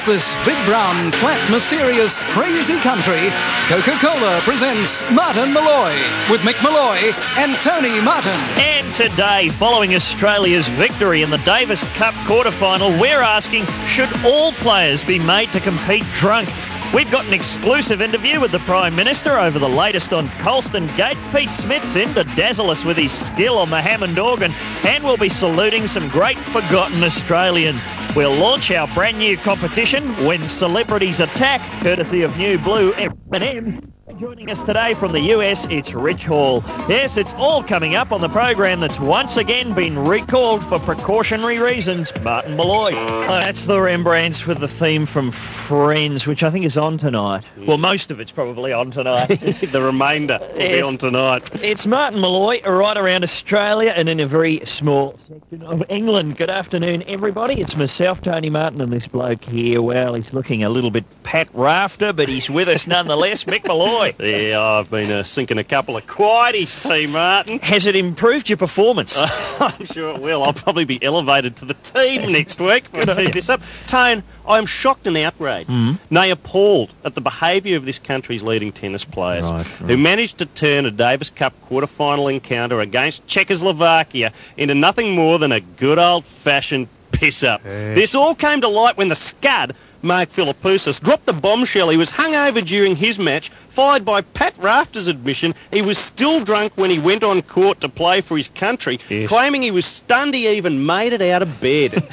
this big, brown, flat, mysterious, crazy country, Coca-Cola presents Martin Molloy with Mick Molloy and Tony Martin. And today, following Australia's victory in the Davis Cup quarterfinal, we're asking, should all players be made to compete drunk? We've got an exclusive interview with the Prime Minister over the latest on Colston Gate. Pete Smith's in to dazzle us with his skill on the Hammond organ, and we'll be saluting some great forgotten Australians. We'll launch our brand new competition, When Celebrities Attack, courtesy of New Blue M&M's. Joining us today from the US, it's Rich Hall. Yes, it's all coming up on the program that's once again been recalled for precautionary reasons. Martin Molloy. That's the Rembrandts with the theme from Friends, which I think is on tonight. Well, most of it's probably on tonight. The remainder will be on tonight. It's Martin Molloy right around Australia and in a very small section of England. Good afternoon, everybody. It's myself, Tony Martin, and this bloke here. Well, he's looking a little bit Pat Rafter, but he's with us nonetheless. Mick Molloy. Yeah, I've been sinking a couple of quieties, T. Martin. Has it improved your performance? I'm sure it will. I'll probably be elevated to the team next week when I keep this up. Tone, I am shocked and outraged, nay appalled at the behaviour of this country's leading tennis players who managed to turn a Davis Cup quarter-final encounter against Czechoslovakia into nothing more than a good old-fashioned piss-up. This all came to light when the scud, Mark Philippoussis, dropped the bombshell. He was hungover during his match, followed by Pat Rafter's admission he was still drunk when he went on court to play for his country, claiming he was stunned he even made it out of bed.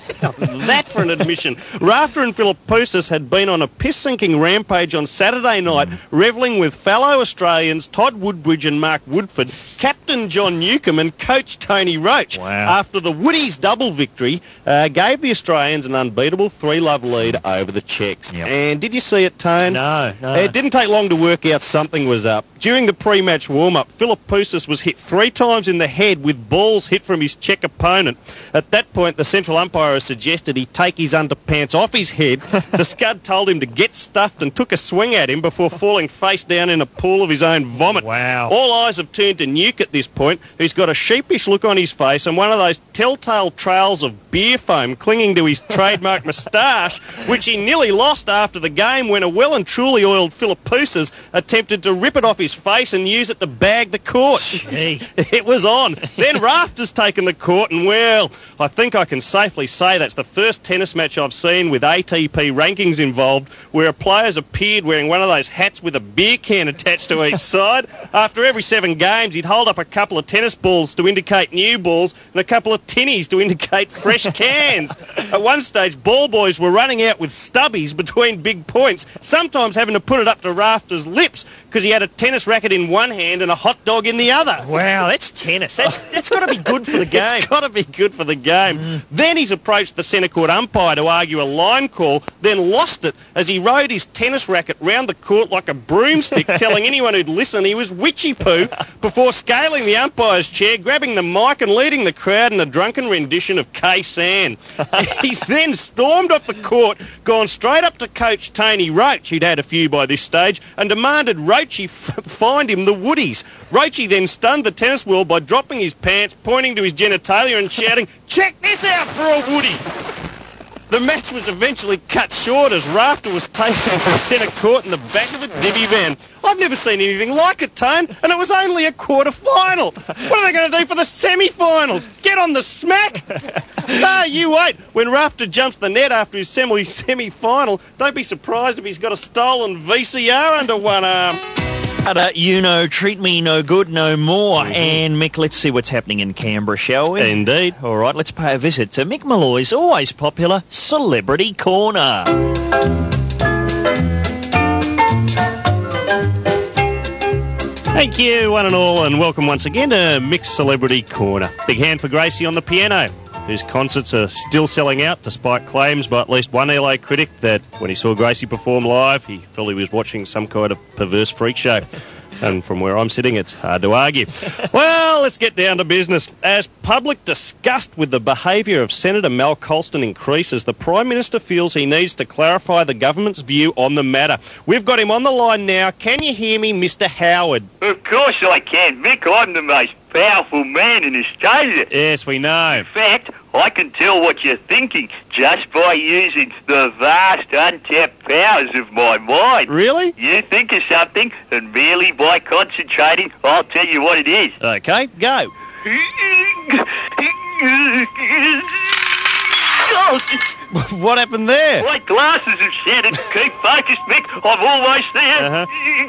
That for an admission. Rafter and Philippoussis had been on a piss-sinking rampage on Saturday night, revelling with fellow Australians Todd Woodbridge and Mark Woodford, Captain John Newcombe and Coach Tony Roach. After the Woodies' double victory gave the Australians an unbeatable 3-love lead over the Czechs. And did you see it, Tone? No. It didn't take long to work out something was up. During the pre-match warm-up, Philippoussis was hit 3 times in the head with balls hit from his Czech opponent. At that point, the central umpire suggested he take his underpants off his head. The scud told him to get stuffed and took a swing at him before falling face down in a pool of his own vomit. Wow. All eyes have turned to Nuke at this point, who's got a sheepish look on his face and one of those telltale trails of beer foam clinging to his trademark moustache, which he nearly lost after the game when a well and truly oiled Philippoussis attempted to rip it off his face and use it to bag the court. It was on. Then Rafter's taken the court and, well, I think I can safely say that's the first tennis match I've seen with ATP rankings involved where a player's appeared wearing one of those hats with a beer can attached to each side. After every 7 games, he'd hold up a couple of tennis balls to indicate new balls and a couple of tinnies to indicate fresh cans. At one stage, ball boys were running out with stubbies between big points, sometimes having to put it up to Rafter's lips because he had a tennis racket in one hand and a hot dog in the other. Wow, that's tennis. That's got to be good for the game. It's got to be good for the game. Then he's approached the centre court umpire to argue a line call, then lost it as he rode his tennis racket round the court like a broomstick, telling anyone who'd listen he was witchy-poo, before scaling the umpire's chair, grabbing the mic and leading the crowd in a drunken rendition of K-San. He's then stormed off the court, gone straight up to Coach Tony Roach, he'd had a few by this stage, and demanded Roachy find him the Woodies. Roachy then stunned the tennis world by dropping his pants, pointing to his genitalia and shouting, "Check this out for a Woody!" The match was eventually cut short as Rafter was taken from centre court in the back of a divvy van. I've never seen anything like it, Tone, and it was only a quarter-final. What are they going to do for the semi-finals? Get on the smack? No, you wait. When Rafter jumps the net after his semi-final, don't be surprised if he's got a stolen VCR under one arm. Treat me no good no more. And Mick, let's see what's happening in Canberra, shall we? Indeed. All right, let's pay a visit to Mick Molloy's always popular Celebrity Corner. Thank you, one and all, and welcome once again to Mick's Celebrity Corner. Big hand for Gracie on the piano, whose concerts are still selling out despite claims by at least one LA critic that when he saw Gracie perform live, he felt he was watching some kind of perverse freak show. And from where I'm sitting, it's hard to argue. Well, let's get down to business. As public disgust with the behaviour of Senator Mal Colston increases, the Prime Minister feels he needs to clarify the government's view on the matter. We've got him on the line now. Can you hear me, Mr. Howard? Of course I can, Vic. I'm the most powerful man in Australia. Yes, we know. In fact, I can tell what you're thinking just by using the vast untapped powers of my mind. Really? You think of something, and merely by concentrating, I'll tell you what it is. Okay, go. What happened there? My glasses have shattered. Keep focused, Mick. I'm almost there.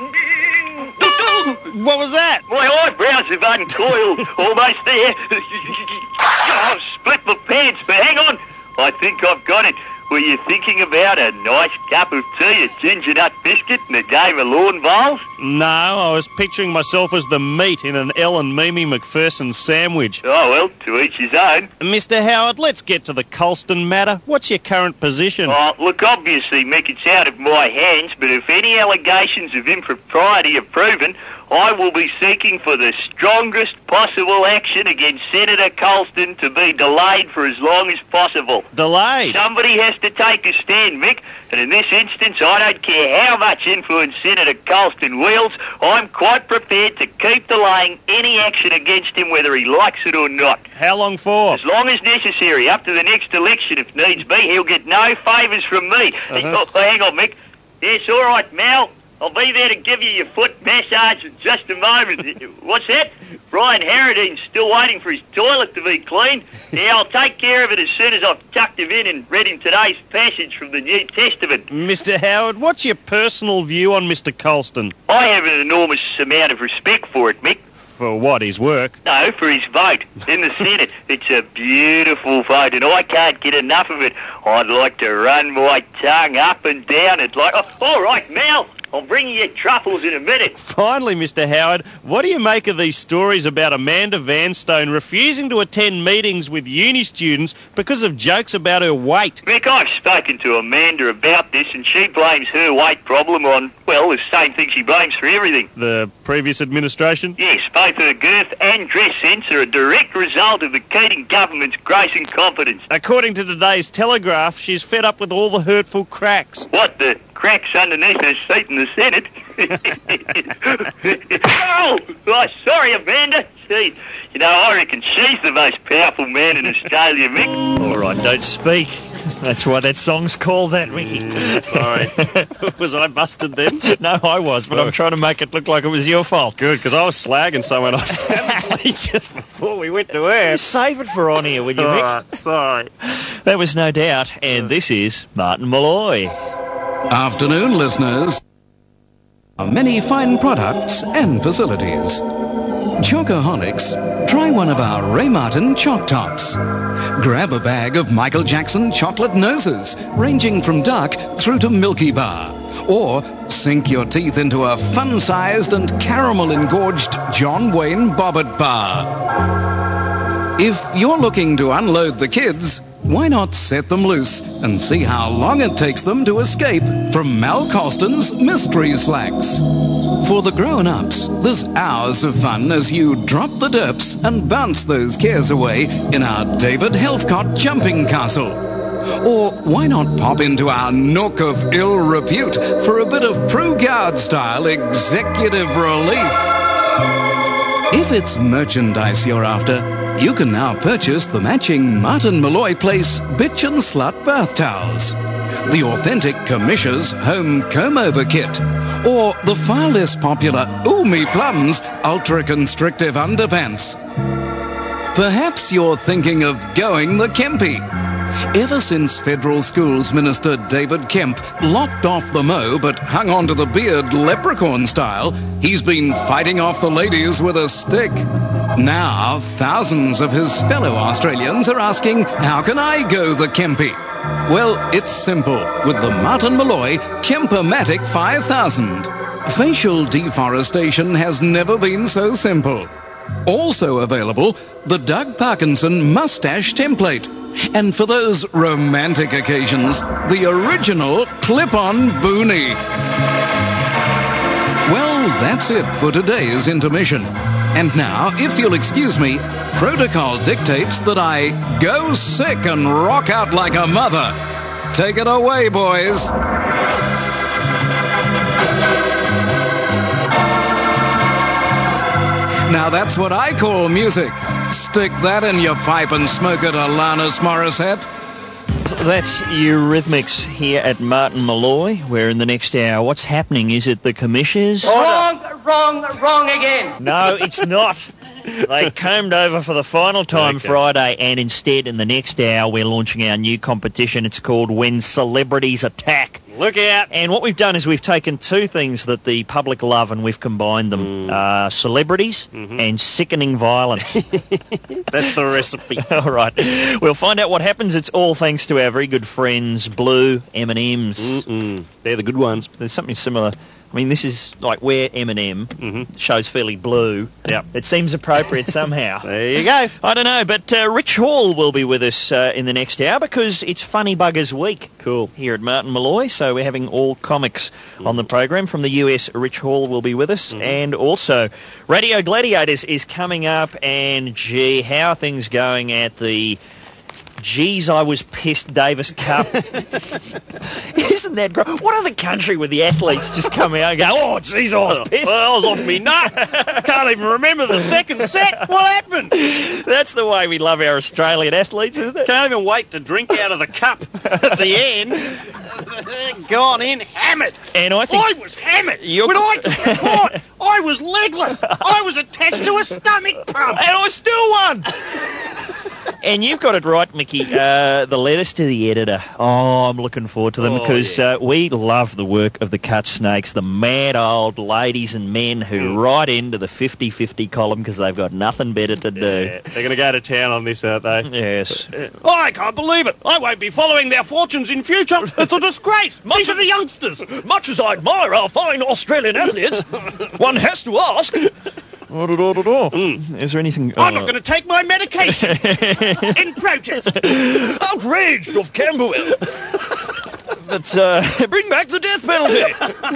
What was that? My eyebrows have uncoiled. Almost there. I've split my pants, but hang on. I think I've got it. Were you thinking about a nice cup of tea, a ginger nut biscuit, and a game of lawn bowls? No, I was picturing myself as the meat in an Ellen Mimi McPherson sandwich. Oh, well, to each his own. Mr. Howard, let's get to the Colston matter. What's your current position? Oh, look, obviously, Mick, it's out of my hands, but if any allegations of impropriety are proven, I will be seeking for the strongest possible action against Senator Colston to be delayed for as long as possible. Delayed? Somebody has to take a stand, Mick, and in this instance, I don't care how much influence Senator Colston wields, I'm quite prepared to keep delaying any action against him, whether he likes it or not. How long for? As long as necessary, up to the next election if needs be. He'll get no favours from me. Oh, hang on, Mick. Yes, all right, Mal. I'll be there to give you your foot massage in just a moment. What's that? Brian Harradine's still waiting for his toilet to be cleaned. Yeah, I'll take care of it as soon as I've tucked him in and read him today's passage from the New Testament. Mr. Howard, what's your personal view on Mr. Colston? I have an enormous amount of respect for it, Mick. For what, his work? No, for his vote in the Senate. It's a beautiful vote, and I can't get enough of it. I'd like to run my tongue up and down it like... Oh, all right, Mal, I'll bring you your truffles in a minute. Finally, Mr. Howard, what do you make of these stories about Amanda Vanstone refusing to attend meetings with uni students because of jokes about her weight? Mick, I've spoken to Amanda about this, and she blames her weight problem on, well, the same thing she blames for everything. The previous administration? Yes, both her girth and dress sense are a direct result of the Keating government's grace and confidence. According to today's Telegraph, she's fed up with all the hurtful cracks. What, the cracks underneath her seat in the Senate? Oh, sorry, Amanda. Gee, you know, I reckon she's the most powerful man in Australia, Mick. All right, don't speak. That's why that song's called that, Ricky. Sorry. Was I busted then? No, I was, but I'm trying to make it look like it was your fault. Good, because I was slagging someone off Just before we went to air. Save it for on here, will you, Mick? Sorry. That was No Doubt, and this is Martin Malloy. Afternoon, listeners. Many fine products and facilities. Chocoholics, try one of our Ray Martin Choc Tops. Grab a bag of Michael Jackson chocolate noses, ranging from dark through to Milky Bar. Or sink your teeth into a fun-sized and caramel-engorged John Wayne Bobbit Bar. If you're looking to unload the kids, why not set them loose and see how long it takes them to escape from Mal Colston's mystery slacks? For the grown-ups, there's hours of fun as you drop the derps and bounce those cares away in our David Helfcott jumping castle. Or why not pop into our nook of ill repute for a bit of Prue Guard-style executive relief? If it's merchandise you're after, you can now purchase the matching Martin Malloy Place Bitch and Slut bath towels, the authentic Commissioner's Home Comb-Over Kit, or the far less popular Ooh Me Plums ultra-constrictive underpants. Perhaps you're thinking of going the Kempy. Ever since Federal Schools Minister David Kemp lopped off the mo but hung on to the beard leprechaun style, he's been fighting off the ladies with a stick. Now, thousands of his fellow Australians are asking, how can I go the Kempy? Well, it's simple with the Martin Malloy Kempomatic 5000. Facial deforestation has never been so simple. Also available, the Doug Parkinson Mustache Template. And for those romantic occasions, the original clip-on boonie. Well, that's it for today's intermission. And now, if you'll excuse me, protocol dictates that I go sick and rock out like a mother. Take it away, boys. Now that's what I call music. Stick that in your pipe and smoke it, Alanis Morissette. That's Eurythmics here at Martin Malloy, where in the next hour, what's happening? Is it the commissioners? Wrong again. No, it's not. They combed over for the final time Friday, and instead in the next hour we're launching our new competition. It's called When Celebrities Attack. Look out. And what we've done is we've taken two things that the public love and we've combined them. Celebrities and sickening violence. That's the recipe. All right. We'll find out what happens. It's all thanks to our very good friends, Blue M&M's. They're the good ones. There's something similar. I mean, this is like where M&M shows fairly blue. Yep. It seems appropriate somehow. There you go. I don't know, but Rich Hall will be with us in the next hour because it's Funny Buggers Week. Cool. Here at Martin Malloy, so we're having all comics on the program. From the US, Rich Hall will be with us. And also, Radio Gladiators is coming up, and gee, how are things going at the... Geez, I was pissed Davis Cup. Isn't that great? What other country where the athletes just come out and go, oh, geez, I was pissed? Well, I was off me nut. Can't even remember the second set. What happened? That's the way we love our Australian athletes, isn't it? Can't even wait to drink out of the cup at the end. Gone in, hammered. And I think... I was hammered. When I took the court, I was legless. I was attached to a stomach pump. And I still won. And you've got it right, Mickey. The letters to the editor. Oh, I'm looking forward to them because we love the work of the Cut Snakes, the mad old ladies and men who write into the 50-50 column because they've got nothing better to do. Yeah, they're going to go to town on this, aren't they? Yes. I can't believe it. I won't be following their fortunes in future. It's a disgrace. These are the youngsters. Much as I admire our fine Australian athletes, one has to ask... Is there anything... I'm not going to take my medication in protest. Outraged of Camberwell. But bring back the death penalty.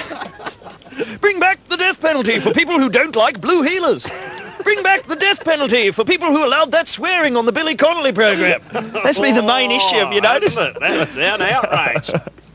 Bring back the death penalty for people who don't like blue heelers. Bring back the death penalty for people who allowed that swearing on the Billy Connolly programme. That's been the main issue, have you noticed? That's an outrage.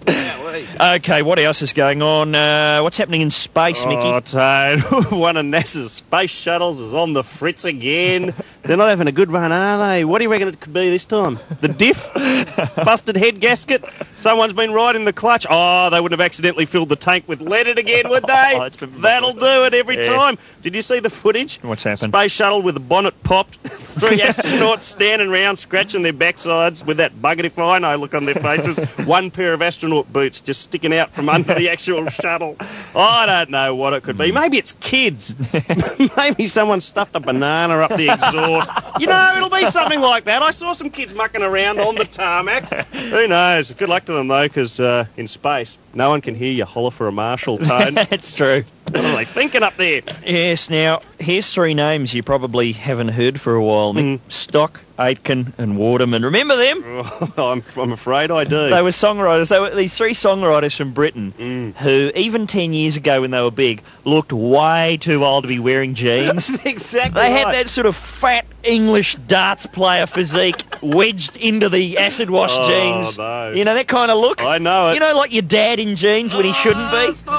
Okay, what else is going on? What's happening in space, Mickey? Oh, Toad, one of NASA's space shuttles is on the fritz again. They're not having a good run, are they? What do you reckon it could be this time? The diff? Busted head gasket? Someone's been right in the clutch? Oh, they wouldn't have accidentally filled the tank with leaded again, would they? That'll do it every time. Did you see the footage? What's happened? Space shuttle with the bonnet popped. 3 astronauts standing around scratching their backsides with that buggery fine I look on their faces. One pair of astronaut boots just sticking out from under the actual shuttle. I don't know what it could be. Maybe it's kids. Maybe someone stuffed a banana up the exhaust. You know, it'll be something like that. I saw some kids mucking around on the tarmac. Who knows? Good luck to them, though, because in space, no one can hear you holler for a marshal, Tone. That's true. What are they thinking up there? Yes, now, here's 3 names you probably haven't heard for a while, Mick. Stock, Aitken and Waterman. Remember them? Oh, I'm afraid I do. They were songwriters. They were these 3 songwriters from Britain who, even 10 years ago when they were big, looked way too old to be wearing jeans. Exactly. They had that sort of fat English darts player physique wedged into the acid wash jeans. No. You know, that kind of look? I know it. You know, like your dad in jeans when he shouldn't be? Stop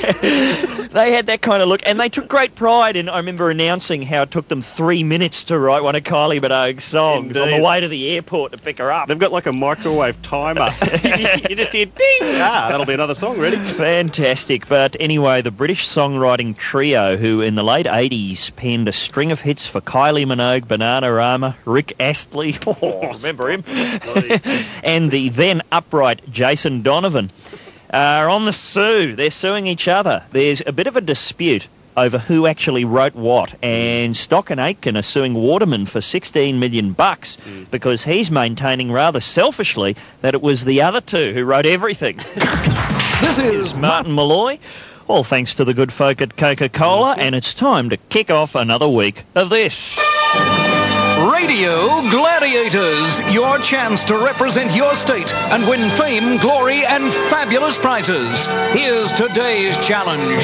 it. They had that kind of look, and they took great pride in, I remember announcing how it took them 3 minutes to write one of Kylie Minogue's songs on the way to the airport to pick her up. They've got like a microwave timer. You just hear ding! That'll be another song ready. Fantastic. But anyway, the British songwriting trio who in the late 80s penned a string of hits for Kylie Minogue, Bananarama, Rick Astley, remember him, and the then upright Jason Donovan are on the sue. They're suing each other. There's a bit of a dispute over who actually wrote what, and Stock and Aitken are suing Waterman for $16 million because he's maintaining rather selfishly that it was the other 2 who wrote everything. This is Martin Malloy, all thanks to the good folk at Coca-Cola, and it's time to kick off another week of this. Radio Gladiators, your chance to represent your state and win fame, glory, and fabulous prizes. Here's today's challenge.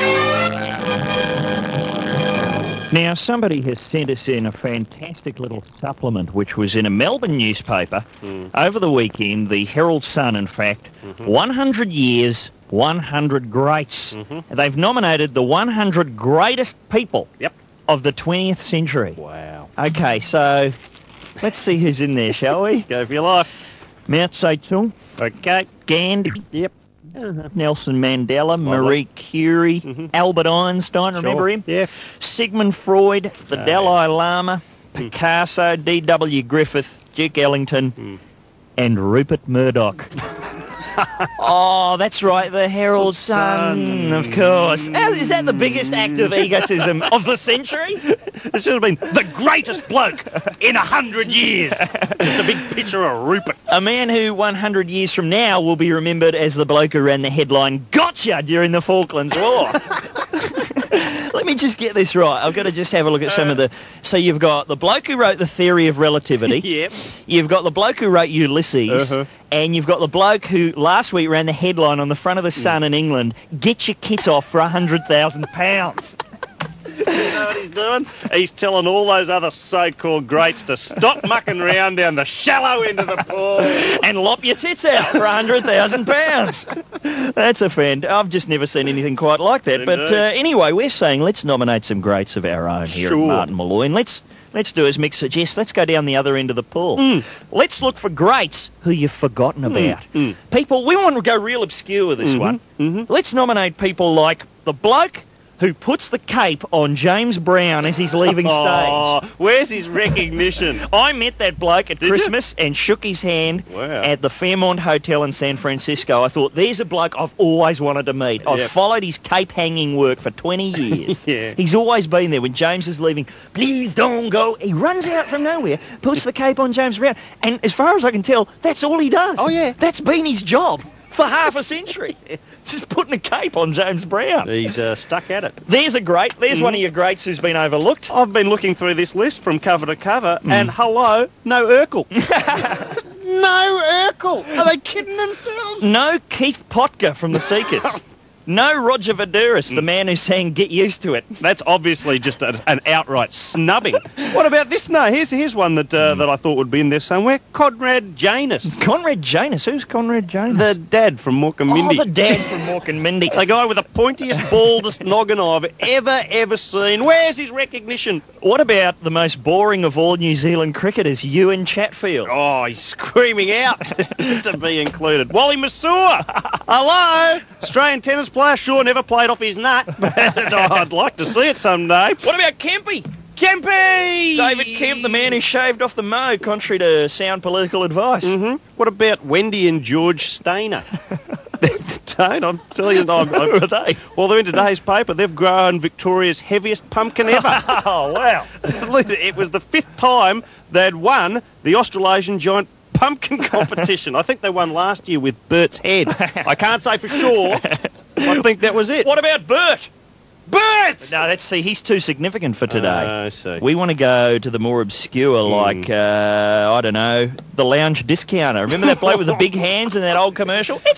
Now, somebody has sent us in a fantastic little supplement, which was in a Melbourne newspaper over the weekend, the Herald Sun, in fact, 100 years, 100 greats. They've nominated the 100 greatest people of the 20th century. Wow. Okay, so let's see who's in there, shall we? Go for your life. Mao Zedong, Okay. Gandhi, Yep. Nelson Mandela, Marie Curie, Albert Einstein, remember him? Yeah. Sigmund Freud, the Dalai Lama, Picasso, D.W. Griffith, Duke Ellington, and Rupert Murdoch. Oh, that's right, the Herald Sun, of course. Is that the biggest act of egotism of the century? It should have been the greatest bloke in 100 years. Just a big picture of Rupert. A man who 100 years from now will be remembered as the bloke who ran the headline, "Gotcha!" during the Falklands War. Let me just get this right. I've got to just have a look at some of the... So you've got the bloke who wrote The Theory of Relativity. Yep. You've got the bloke who wrote Ulysses. And you've got the bloke who last week ran the headline on the front of the Sun in England, "Get your kit off for £100,000. You know what he's doing? He's telling all those other so-called greats to stop mucking around down the shallow end of the pool. And lop your tits out for £100,000. That's a fan. I've just never seen anything quite like that. But anyway, we're saying let's nominate some greats of our own here at Martin Molloy. And let's do as Mick suggests. Let's go down the other end of the pool. Let's look for greats who you've forgotten about. People, we want to go real obscure with this one. Let's nominate people like the bloke who puts the cape on James Brown as he's leaving stage. Oh, where's his recognition? I met that bloke at Christmas and shook his hand at the Fairmont Hotel in San Francisco. I thought, there's a bloke I've always wanted to meet. I've followed his cape-hanging work for 20 years. He's always been there. When James is leaving, "Please don't go," he runs out from nowhere, puts the cape on James Brown, and as far as I can tell, that's all he does. Oh, yeah. That's been his job for half a century. Just putting a cape on James Brown. He's stuck at it. There's a great. There's one of your greats who's been overlooked. I've been looking through this list from cover to cover, and hello, no Urkel. No Urkel. Are they kidding themselves? No Keith Potka from the Seekers. No Roger Vaduris, the man who sang "Get Used to It." That's obviously just an outright snubbing. What about this? No, here's one that that I thought would be in there somewhere. Conrad Janus. Conrad Janus? Who's Conrad Janus? The dad from Mork and Mindy. Oh, the dad from Mork and Mindy. The guy with the pointiest, baldest noggin I've ever seen. Where's his recognition? What about the most boring of all New Zealand cricketers, Ewan Chatfield? Oh, he's screaming out to be included. Wally Masur. Hello. Australian tennis player, sure, never played off his nut. I'd like to see it someday. What about Kempy? Kempy! David Kemp, the man who shaved off the mo, contrary to sound political advice. What about Wendy and George Stainer? I'm telling you, who are they? Well, they're in today's paper. They've grown Victoria's heaviest pumpkin ever. Oh, wow. It was the 5th time they'd won the Australasian Giant Pumpkin competition. I think they won last year with Bert's head. I can't say for sure. I think that was it. What about Bert? Bert! No, he's too significant for today. I see. We want to go to the more obscure, like, I don't know, the lounge discounter. Remember that bloke with the big hands in that old commercial? It's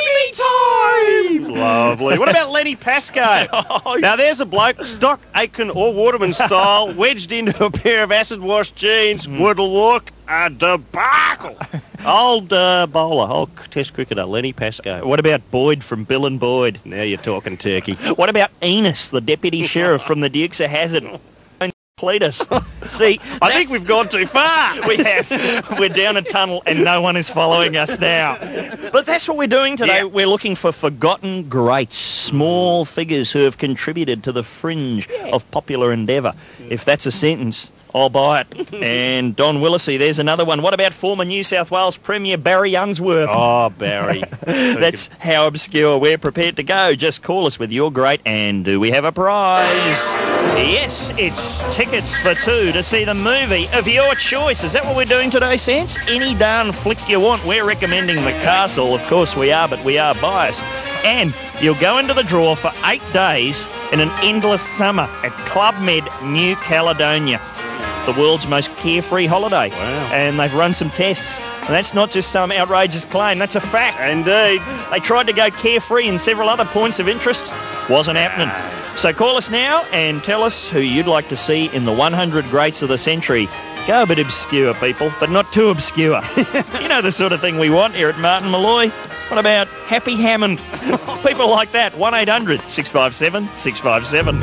freebie time! Lovely. What about Lenny Pascoe? Now, there's a bloke, stock, Aiken or Waterman style, wedged into a pair of acid-wash jeans. Would look a debacle. Old bowler, old test cricketer, Lenny Pascoe. What about Boyd from Bill and Boyd? Now you're talking turkey. What about Enos, the deputy sheriff from the Dukes of Hazzard? Plead us. See, I think we've gone too far. We have. We're down a tunnel and no one is following us now. But that's what we're doing today. Yeah. We're looking for forgotten greats, small figures who have contributed to the fringe of popular endeavour. If that's a sentence, I'll buy it. And Don Willisey, there's another one. What about former New South Wales Premier Barry Unsworth? Oh, Barry. That's how obscure we're prepared to go. Just call us with your great, and do we have a prize? Yes, it's tickets for 2 to see the movie of your choice. Is that what we're doing today, Sans? Any darn flick you want. We're recommending The Castle. Of course we are, but we are biased. And you'll go into the draw for 8 days in an endless summer at Club Med, New Caledonia. The world's most carefree holiday. Wow. And they've run some tests. And that's not just some outrageous claim, that's a fact. Indeed. They tried to go carefree in several other points of interest. Wasn't happening. So call us now and tell us who you'd like to see in the 100 greats of the century. Go a bit obscure, people, but not too obscure. You know the sort of thing we want here at Martin Molloy. What about Happy Hammond? People like that. 1-800-657-657.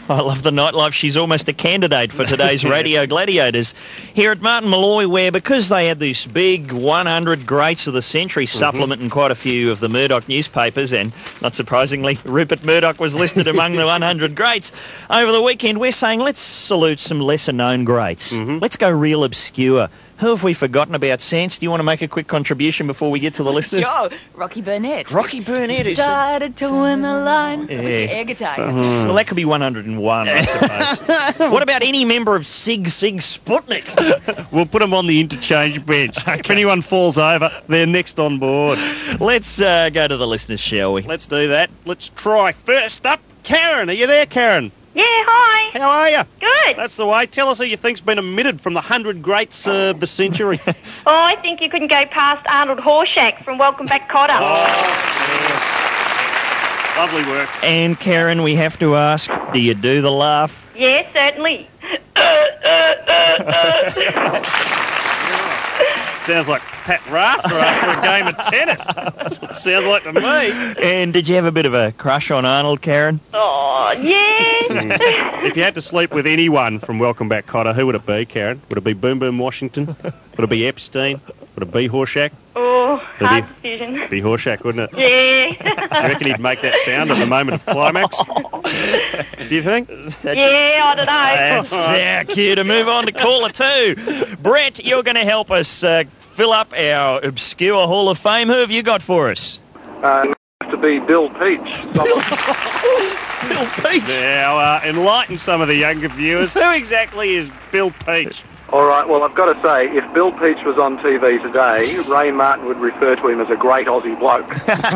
I love the nightlife. She's almost a candidate for today's Radio Gladiators. Here at Martin Malloy, where because they had this big 100 Greats of the Century supplement in quite a few of the Murdoch newspapers, and not surprisingly, Rupert Murdoch was listed among the 100 Greats, over the weekend we're saying let's salute some lesser-known greats. Let's go real obscure. Who have we forgotten about? Sans, do you want to make a quick contribution before we get to the listeners? Sure. Rocky Burnett. Rocky Burnett is... Started to win the line with the air guitar. Well, that could be 101, I suppose. What about any member of Sig Sputnik? We'll put them on the interchange bench. If anyone falls over, they're next on board. Let's go to the listeners, shall we? Let's do that. Let's try. First up, Karen. Are you there, Karen? Yeah, hi. How are you? Good. That's the way. Tell us who you think's been omitted from the 100 Greats of the century. Oh, I think you couldn't go past Arnold Horshack from Welcome Back, Cotter. Yes. Lovely work. And Karen, we have to ask, do you do the laugh? Yes, certainly. Sounds like Pat Rafter after a game of tennis. That's what it sounds like to me. And did you have a bit of a crush on Arnold, Karen? Oh, yeah. If you had to sleep with anyone from Welcome Back, Cotter, who would it be, Karen? Would it be Boom Boom Washington? Would it be Epstein? Would it be Horshack? Oh, hard decision. It'd be Horshack, wouldn't it? Yeah. Do you reckon he'd make that sound at the moment of climax? Do you think? Yeah, I don't know. That's cute. To move on to caller 2. Brett, you're going to help us fill up our obscure Hall of Fame. Who have you got for us? To be Bill Peach. Bill Peach? Now, enlighten some of the younger viewers. Who exactly is Bill Peach? All right, well, I've got to say, if Bill Peach was on TV today, Ray Martin would refer to him as a great Aussie bloke.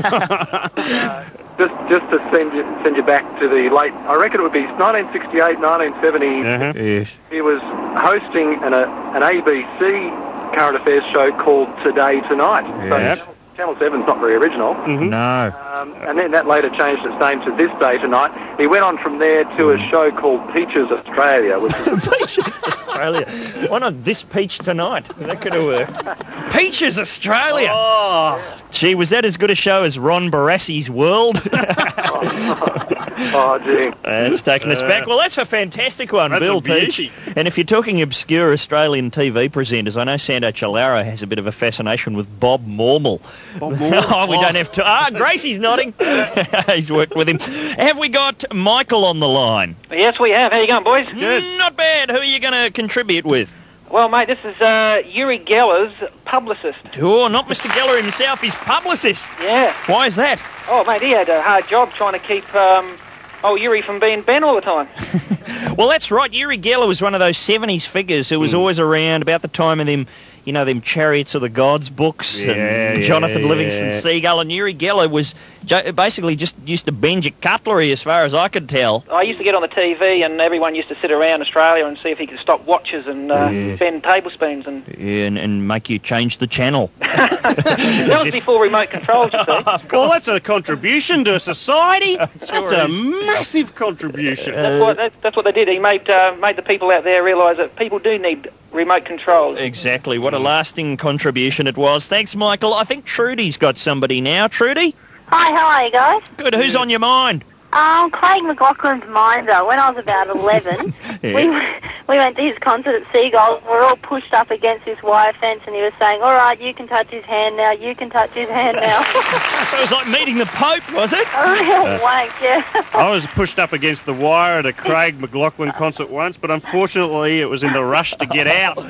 Just to send you back to the late, I reckon it would be 1968, 1970. Yes. He was hosting an ABC current affairs show called Today Tonight. Yep. So Channel 7's not very original. No. And then that later changed its name to This Day Tonight. He went on from there to a show called Peaches Australia. Which is Peaches Australia. Why not This Peach Tonight? That could have worked. Peaches Australia. Oh, Gee, was that as good a show as Ron Barassi's World? oh, gee. That's taken us back. Well, that's a fantastic one, That's Bill a beauty. Peach. And if you're talking obscure Australian TV presenters, I know Sando Chilaro has a bit of a fascination with Bob Mormel. Bob Mormel. Oh, we don't have to. Gracie's nodding. He's worked with him. Have we got Michael on the line? Yes, we have. How you going, boys? Good. Not bad. Who are you going to contribute with? Well, mate, this is Uri Geller's publicist. Oh, not Mr. Geller himself. He's publicist. Yeah. Why is that? Oh, mate, he had a hard job trying to keep Uri from being Ben all the time. Well, that's right. Uri Geller was one of those 70s figures who was always around about the time of them, you know, them Chariots of the Gods books and Jonathan Livingston Seagull. And Uri Geller was basically just used to bend your cutlery as far as I could tell. I used to get on the TV and everyone used to sit around Australia and see if he could stop watches and bend tablespoons. And make you change the channel. That was before remote controls, you see. well, that's a contribution to society. That's a massive contribution. That's what they did. He made the people out there realise that people do need remote controls. Exactly. What a lasting contribution it was. Thanks, Michael. I think Trudy's got somebody now. Trudy? Hi, how are you guys? Good. Who's on your mind? Craig McLachlan's Minder. When I was about 11, we went to his concert at Seagull. We were all pushed up against this wire fence, and he was saying, all right, you can touch his hand now, you can touch his hand now. So it was like meeting the Pope, was it? A real wank, yeah. I was pushed up against the wire at a Craig McLachlan concert once, but unfortunately it was in the rush to get out.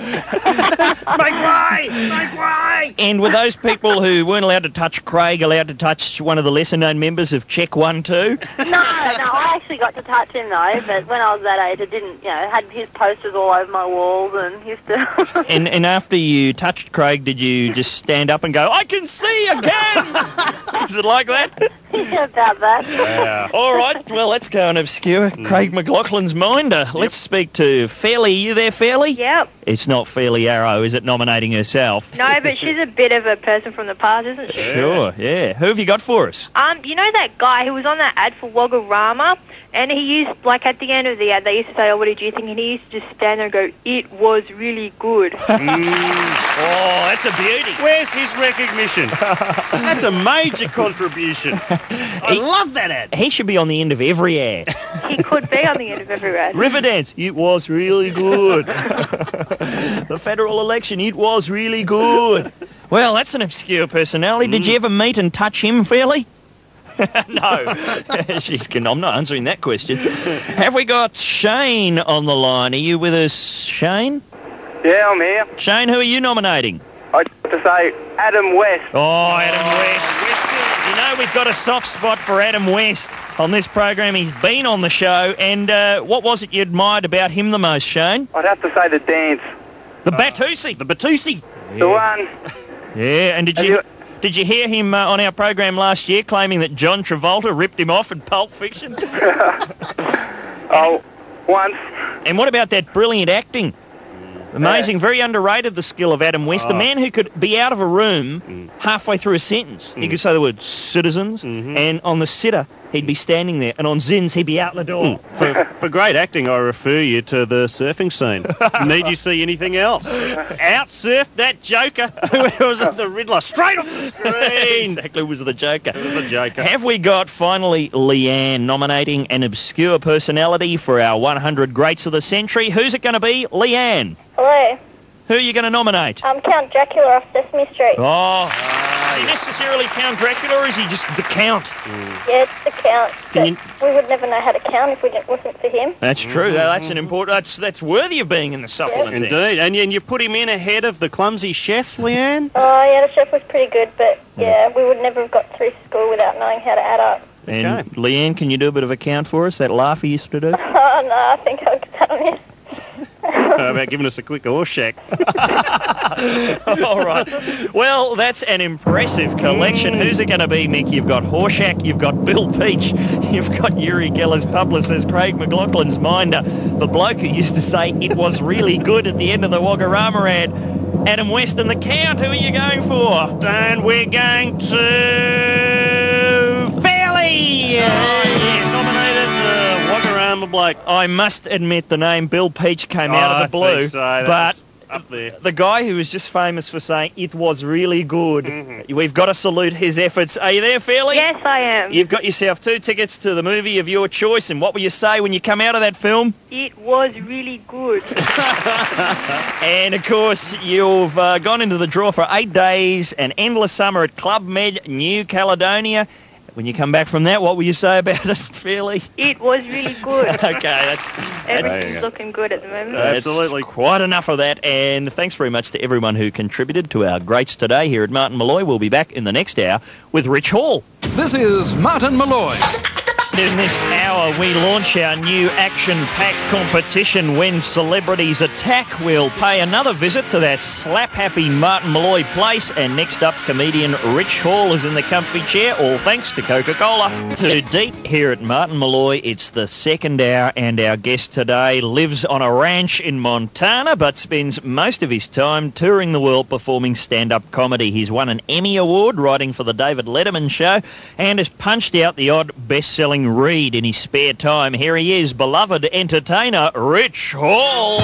Make way! Make way! And were those people who weren't allowed to touch Craig allowed to touch one of the lesser-known members of Check 1 2? No, I actually got to touch him though, but when I was that age, I didn't, had his posters all over my walls and used to... And after you touched Craig, did you just stand up and go, I can see again? Is it like that? Yeah, about that. Yeah. All right, well, let's go and obscure Craig McLachlan's Minder. Let's speak to Fairley. Are you there, Fairley? Yep. It's not Fairley Arrow, is it, nominating herself? No, but she's a bit of a person from the past, isn't she? Sure, yeah. Who have you got for us? You know that guy who was on that ad for Wagorama, and he used, like, at the end of the ad, they used to say, oh, what did you think? And he used to just stand there and go, "It was really good." Oh, that's a beauty. Where's his recognition? That's a major contribution. I love that ad. He should be on the end of every ad. He could be on the end of every ad. Riverdance, it was really good. The federal election, it was really good. Well, that's an obscure personality. Did you ever meet and touch him fairly? No. I'm not answering that question. Have we got Shane on the line? Are you with us, Shane? Yeah, I'm here. Shane, who are you nominating? I'd have to say Adam West. Oh, Adam West. You know, we've got a soft spot for Adam West on this program. He's been on the show. And what was it you admired about him the most, Shane? I'd have to say the dance. The Batusi. The Batusi. The one. Yeah, and did you hear him on our program last year claiming that John Travolta ripped him off in Pulp Fiction? Oh, once. And what about that brilliant acting? Amazing, very underrated, the skill of Adam West. A man who could be out of a room halfway through a sentence. He could say the word citizens, and on the sitter, he'd be standing there, and on Zins, he'd be out the door. For great acting, I refer you to the surfing scene. Need you see anything else? Out-surfed that Joker. Who was it? The Riddler. Straight off the screen. Exactly, it was the Joker. It was the Joker. Have we got, finally, Leanne nominating an obscure personality for our 100 Greats of the Century? Who's it going to be? Leanne. Hello. Who are you going to nominate? Count Dracula off Sesame Street. Oh, is he necessarily Count Dracula, or is he just the Count? Yeah, it's the Count. We would never know how to count if it wasn't for him. That's true. That's an important. That's worthy of being in the supplement. Indeed. And you put him in ahead of the clumsy chef, Leanne? Oh, yeah, the chef was pretty good, but yeah, we would never have got through school without knowing how to add up. And Leanne, can you do a bit of a count for us? That laugh he used to do? Oh, no, I think I'll get that on you. How about giving us a quick Horseshack? All right. Well, that's an impressive collection. Who's it going to be, Mick? You've got Horseshack, you've got Bill Peach, you've got Uri Geller's publicist, Craig McLaughlin's minder, the bloke who used to say it was really good at the end of the Wagorama ad, Adam West and the Count. Who are you going for? And we're going to Fairley. Yes. Nominated Wagorama bloke. I must admit the name Bill Peach came out of the blue, I think so. but up there. The guy who was just famous for saying it was really good. We've got to salute his efforts. Are you there, Fairley? Yes, I am. You've got yourself 2 tickets to the movie of your choice, and what will you say when you come out of that film? It was really good. And, of course, you've gone into the draw for 8 days, an endless summer at Club Med, New Caledonia. When you come back from that, what will you say about us, Fairley? It was really good. Okay, Everything's looking good at the moment. Absolutely. Quite enough of that. And thanks very much to everyone who contributed to our greats today here at Martin Molloy. We'll be back in the next hour with Rich Hall. This is Martin Molloy. In this hour, we launch our new action-packed competition, When Celebrities Attack. We'll pay another visit to that slap-happy Martin Molloy place. And next up, comedian Rich Hall is in the comfy chair, all thanks to Coca-Cola. Too deep here at Martin Molloy. It's the second hour, and our guest today lives on a ranch in Montana, but spends most of his time touring the world performing stand-up comedy. He's won an Emmy Award writing for the David Letterman Show, and has punched out the odd best-selling read in his spare time. Here he is, beloved entertainer Rich Hall.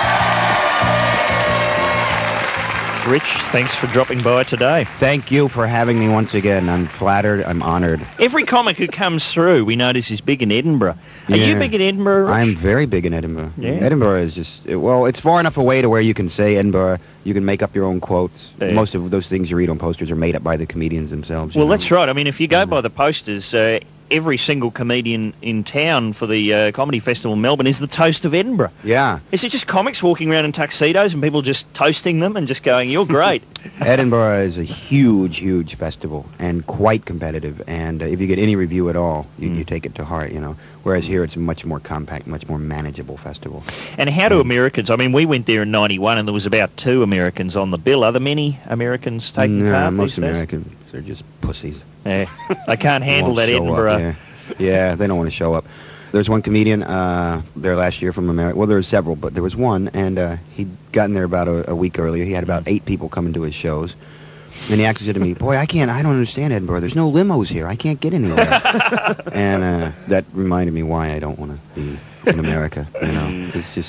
Rich, thanks for dropping by today. Thank you for having me once again. I'm flattered. I'm honoured. Every comic who comes through, we notice, is big in Edinburgh. Are you big in Edinburgh, Rich? I'm very big in Edinburgh. Yeah. Edinburgh is just, well, it's far enough away to where you can say Edinburgh. You can make up your own quotes. Yeah. Most of those things you read on posters are made up by the comedians themselves. Well, that's right. I mean, if you go by the posters, every single comedian in town for the Comedy Festival in Melbourne is the toast of Edinburgh. Yeah. Is it just comics walking around in tuxedos and people just toasting them and just going, you're great? Edinburgh is a huge, huge festival and quite competitive. And if you get any review at all, you take it to heart, you know. Whereas here it's a much more compact, much more manageable festival. And how do Americans, I mean, we went there in 91 and there was about 2 Americans on the bill. Are there many Americans taking part? Most Americans, they're just pussies. Yeah, they can't handle that Edinburgh. Yeah, they don't want to show up. There's one comedian there last year from America. Well, there were several, but there was one, and he'd gotten there about a week earlier. He had about 8 people coming to his shows. And he actually said to me, boy, I don't understand Edinburgh. There's no limos here. I can't get anywhere. And that reminded me why I don't want to be in America. You know, it's just,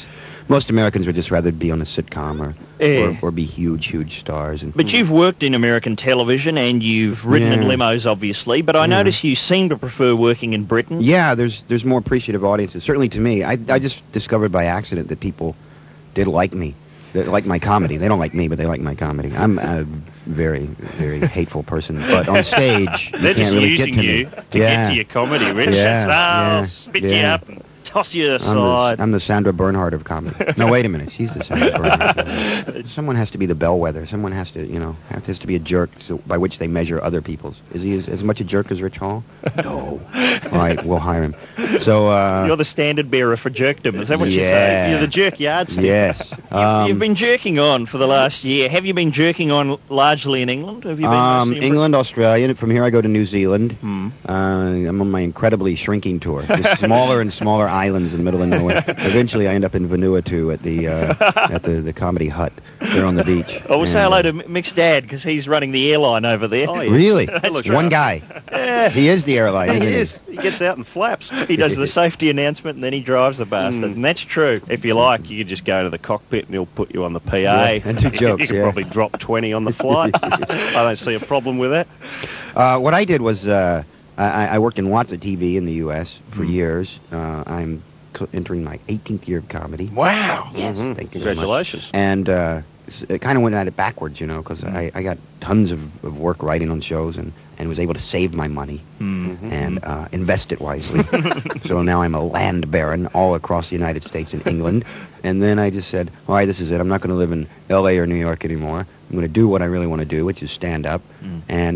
Most Americans would just rather be on a sitcom or be huge stars. And, But you've worked in American television and you've ridden in limos, obviously, but I notice you seem to prefer working in Britain. Yeah, there's more appreciative audiences. Certainly to me. I just discovered by accident that people did like me. They like my comedy. They don't like me, but they like my comedy. I'm a very, very hateful person. But on stage, They're just really using get to you me. to get to your comedy, Rich. I'll spit you up and toss you aside. I'm the Sandra Bernhard of comedy. No, wait a minute. She's the Sandra Bernhard. Someone has to be the bellwether. Someone has to, has to be a jerk by which they measure other people's. Is he as much a jerk as Rich Hall? No. All right, we'll hire him. So you're the standard bearer for jerkdom. Is that what you say? You're the jerk yardstick. Yes. You've been jerking on for the last year. Have you been jerking on largely in England? Have you been mostly in England, Australia. From here I go to New Zealand. I'm on my incredibly shrinking tour. Just smaller and smaller islands in the middle of nowhere. Eventually I end up in Vanuatu at the Comedy Hut. There on the beach. Oh, we'll say hello to Mick's dad because he's running the airline over there. Oh, yes. Really? That's One guy. Yeah. He is the airline, isn't He is. He gets out and flaps. He does the safety announcement and then he drives the bastard. And that's true. If you like, you could just go to the cockpit and he'll put you on the PA. And do jokes, You could probably drop 20 on the flight. I don't see a problem with that. What I did was I worked in lots of TV in the U.S. for years. I'm entering my 18th year of comedy. Wow. Yes, thank you very much. Congratulations. And it kind of went at it backwards, because I got tons of work writing on shows and was able to save my money and invest it wisely. So now I'm a land baron all across the United States and England. And then I just said, all right, this is it. I'm not going to live in L.A. or New York anymore. I'm going to do what I really want to do, which is stand up. And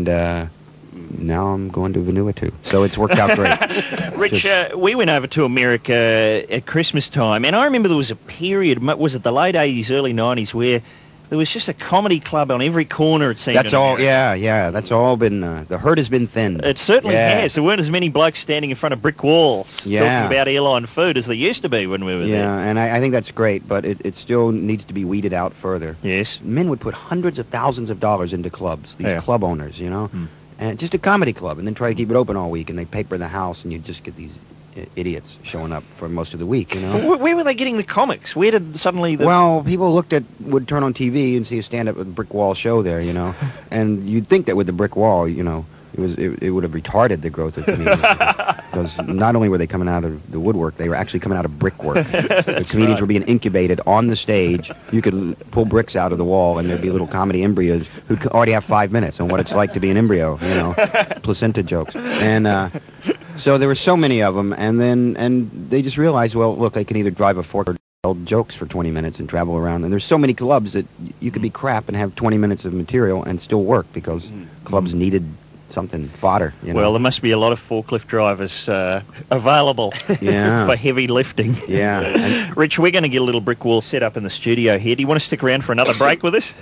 now I'm going to Vanuatu. So it's worked out great. Rich, we went over to America at Christmas time, and I remember there was a period, was it the late 80s, early 90s, where there was just a comedy club on every corner, it seemed. That's all, yeah. That's all been, the herd has been thinned. It certainly has. There weren't as many blokes standing in front of brick walls talking about airline food as there used to be when we were there. Yeah, and I think that's great, but it still needs to be weeded out further. Yes. Men would put hundreds of thousands of dollars into clubs, these club owners, and just a comedy club, and then try to keep it open all week, and they paper the house, and you just get these idiots showing up for most of the week, Where were they getting the comics? Where did suddenly Well, people would turn on TV and see a stand-up brick wall show there, and you'd think that with the brick wall, it would have retarded the growth of comedians. Because not only were they coming out of the woodwork, they were actually coming out of brickwork. The comedians were being incubated on the stage. You could pull bricks out of the wall, and there'd be little comedy embryos who'd already have 5 minutes on what it's like to be an embryo, placenta jokes. And so there were so many of them, and they just realized, well, look, I can either drive a fork or tell jokes for 20 minutes and travel around. And there's so many clubs that you could be crap and have 20 minutes of material and still work because clubs needed something, fodder. Well, there must be a lot of forklift drivers available for heavy lifting. Yeah. And Rich, we're going to get a little brick wall set up in the studio here. Do you want to stick around for another break with us?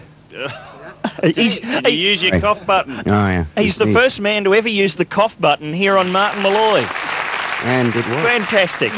You use your cough button. Oh, yeah. He's the first man to ever use the cough button here on Martin Malloy. And it worked. Fantastic.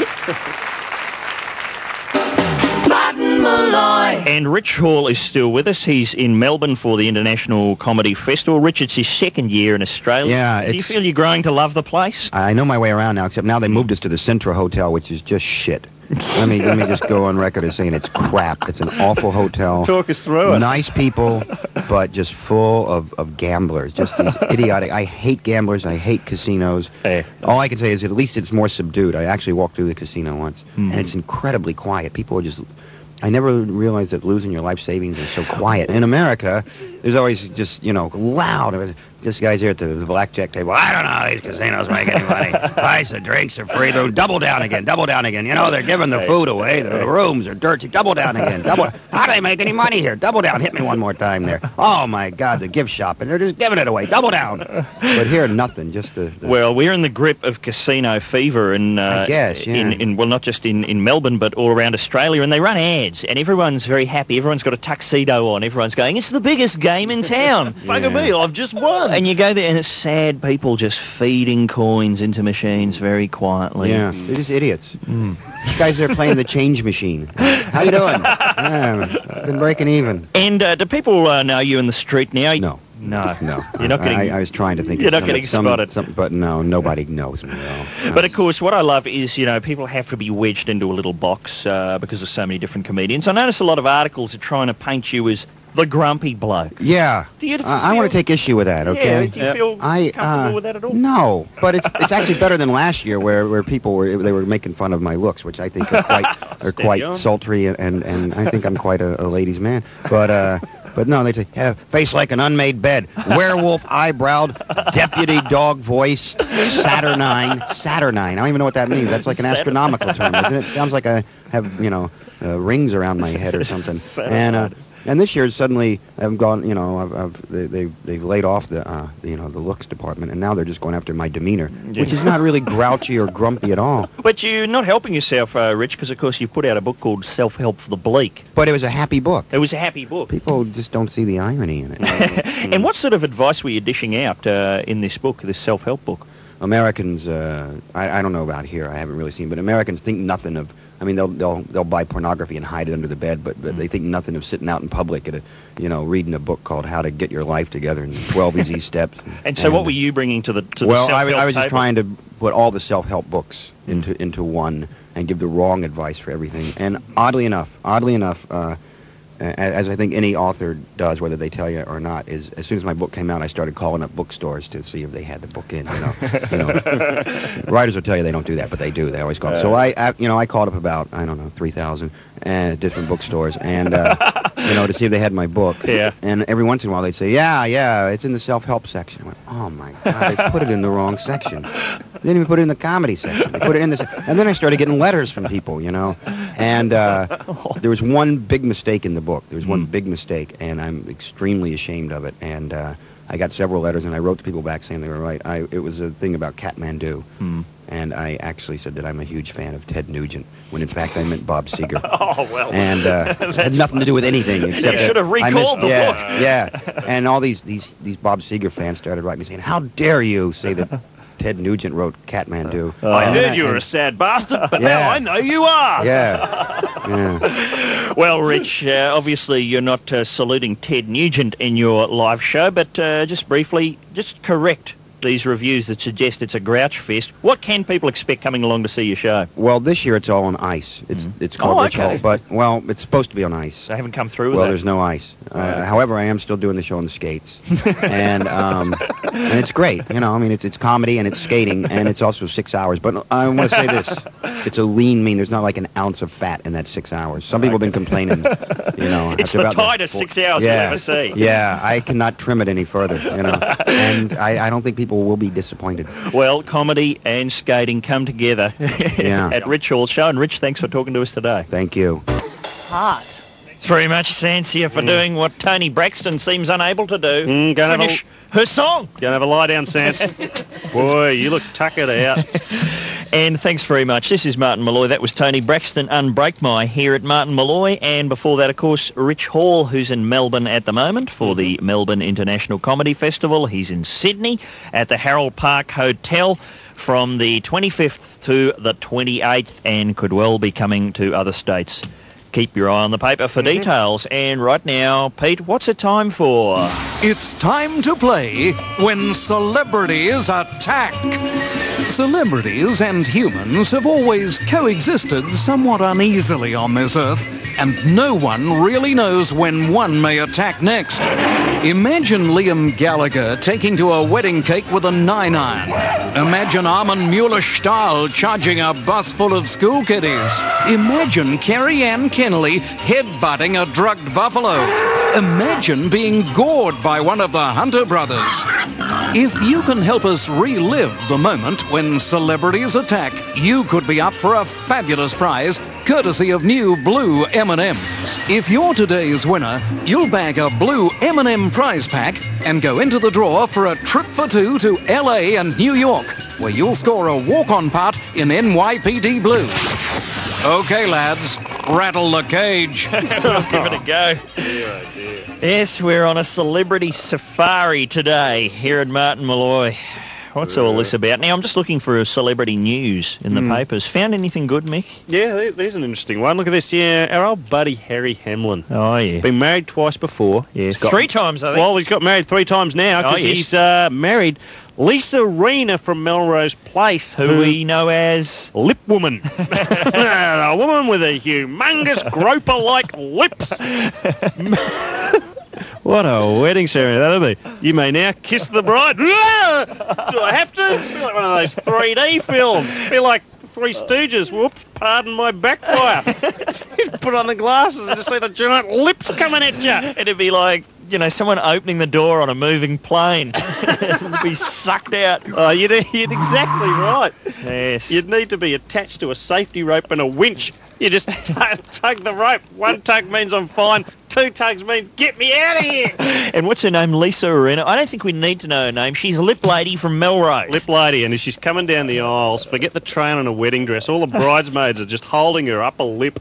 Martin Malloy. And Rich Hall is still with us. He's in Melbourne for the International Comedy Festival. Rich, it's his second year in Australia. Yeah. Do you feel you're growing to love the place? I know my way around now, except now they moved us to the Centra Hotel, which is just shit. Let me just go on record as saying it's crap. It's an awful hotel. Talk us through it. Nice people, but just full of gamblers. Just these idiotic. I hate gamblers. I hate casinos. All I can say is at least it's more subdued. I actually walked through the casino once, and it's incredibly quiet. People are just... I never realized that losing your life savings is so quiet. In America, there's always just, loud. This guy's here at the blackjack table. I don't know how these casinos make any money. Price of drinks are free. They'll double down again. They're giving the food away. The rooms are dirty. Double down again. How do they make any money here? Double down. Hit me one more time there. Oh, my God, the gift shop. And they're just giving it away. Double down. But here, nothing. Just the... Well, we're in the grip of casino fever. I guess, yeah. Not just in Melbourne, but all around Australia. And they run ads. And everyone's very happy. Everyone's got a tuxedo on. Everyone's going, it's the biggest game in town. Bugger me, I've just won. And you go there and it's sad people just feeding coins into machines very quietly. Yeah, they're just idiots. These guys there playing the change machine. How you doing? Been breaking even. And do people know you in the street now? No. No. No. You're not getting... I was trying to think You're of not getting spotted. But no, nobody knows me at all. But, of course, what I love is, people have to be wedged into a little box because there's so many different comedians. I notice a lot of articles are trying to paint you as the grumpy bloke. Yeah. Do you I want to take issue with that, okay? Yeah, do you feel comfortable with that at all? No, but it's actually better than last year where people were making fun of my looks, which I think are quite sultry, and I think I'm quite a ladies' man. But no, they say, face like an unmade bed, werewolf eyebrowed, deputy dog voiced, saturnine. I don't even know what that means. That's like an astronomical term, isn't it? Sounds like I have, rings around my head or something. And this year suddenly I've gone, they've laid off the looks department, and now they're just going after my demeanor, which is not really grouchy or grumpy at all. But you're not helping yourself, Rich, because of course you put out a book called Self-Help for the Bleak. But it was a happy book. It was a happy book. People just don't see the irony in it. And what sort of advice were you dishing out in this book, this self-help book? Americans, I don't know about here, I haven't really seen, but Americans think nothing of. I mean, they'll buy pornography and hide it under the bed, but they think nothing of sitting out in public at reading a book called How to Get Your Life Together in 12 Easy Steps. And so, what were you bringing to the self-help I was just table? trying to put all the self-help books into one and give the wrong advice for everything. And oddly enough, as I think any author does, whether they tell you or not, is as soon as my book came out, I started calling up bookstores to see if they had the book in. Writers will tell you they don't do that, but they do. They always call. So I called up about 3,000 different bookstores and to see if they had my book. Yeah. And every once in a while they'd say, yeah, it's in the self-help section. I went, oh my God, they put it in the wrong section. They didn't even put it in the comedy section. They put it in this, and then I started getting letters from people, and there was one big mistake in the book. There was one big mistake, and I'm extremely ashamed of it. And I got several letters, and I wrote to people back saying they were right. It was a thing about Kathmandu, and I actually said that I'm a huge fan of Ted Nugent, when in fact I meant Bob Seger. Oh, well. And it had nothing to do with anything except you should have recalled the book. Yeah, and all these Bob Seger fans started writing me saying, how dare you say that Ted Nugent wrote Kathmandu. I heard you were a sad bastard, but now I know you are. Yeah. Well, Rich, obviously you're not saluting Ted Nugent in your live show, but just briefly, just correct these reviews that suggest it's a grouch fest. What can people expect coming along to see your show? Well, this year it's all on ice. It's called Rich Hall, but it's supposed to be on ice. They haven't come through with that? that? There's no ice. However, I am still doing the show on the skates, and it's great. It's comedy and it's skating and it's also 6 hours. But I want to say this: it's a lean mean. There's not like an ounce of fat in that 6 hours. Some people have been complaining. It's the tightest 6 hours you'll ever see. Yeah, I cannot trim it any further. And I don't think people will be disappointed. Well, comedy and skating come together at Rich Hall's show. And Rich, thanks for talking to us today. Thank you. Hot. Thanks very much, Sansia, for doing what Tony Braxton seems unable to do. Finish her song. Gonna have a lie down, Sans. Boy, you look tuckered out. And thanks very much. This is Martin Malloy. That was Tony Braxton, Unbreak My, here at Martin Malloy. And before that, of course, Rich Hall, who's in Melbourne at the moment for the Melbourne International Comedy Festival. He's in Sydney at the Harold Park Hotel from the 25th to the 28th and could well be coming to other states. Keep your eye on the paper for details. And right now, Pete, what's it time for? It's time to play When Celebrities Attack. Celebrities and humans have always coexisted somewhat uneasily on this earth, and no one really knows when one may attack next. Imagine Liam Gallagher taking to a wedding cake with a 9-iron. Imagine Armin Mueller-Stahl charging a bus full of school kiddies. Imagine Carrie Ann Kennelly headbutting a drugged buffalo. Imagine being gored by one of the Hunter brothers. If you can help us relive the moment when celebrities attack, you could be up for a fabulous prize, courtesy of new blue M&Ms. If you're today's winner, you'll bag a blue M&M prize pack and go into the draw for a trip for two to LA and New York, where you'll score a walk-on part in NYPD Blue. Okay, lads, rattle the cage. We'll give it a go. Yes, we're on a celebrity safari today here at Martin Malloy. What's all this about? Now, I'm just looking for a celebrity news in the papers. Found anything good, Mick? Yeah, there's an interesting one. Look at this. Yeah, our old buddy Harry Hamlin. Oh, yeah. Been married twice before. Yes. 3 times, I think. Well, he's got married 3 times now because he's married Lisa Rena from Melrose Place, who we know as Lip Woman. A woman with a humongous groper-like lips. What a wedding ceremony that'll be. You may now kiss the bride. Do I have to? It's like one of those 3D films. Feel like Three Stooges. Whoops, pardon my backfire. Put on the glasses and just see the giant lips coming at you. It'd be like, someone opening the door on a moving plane. It'd be sucked out. Oh, you're exactly right. Yes. You'd need to be attached to a safety rope and a winch. You just tug the rope. 1 tug means I'm fine. 2 tugs means get me out of here. And what's her name? Lisa Arena? I don't think we need to know her name. She's a lip lady from Melrose. Lip lady, and as she's coming down the aisles, forget the train on a wedding dress. All the bridesmaids are just holding her upper lip.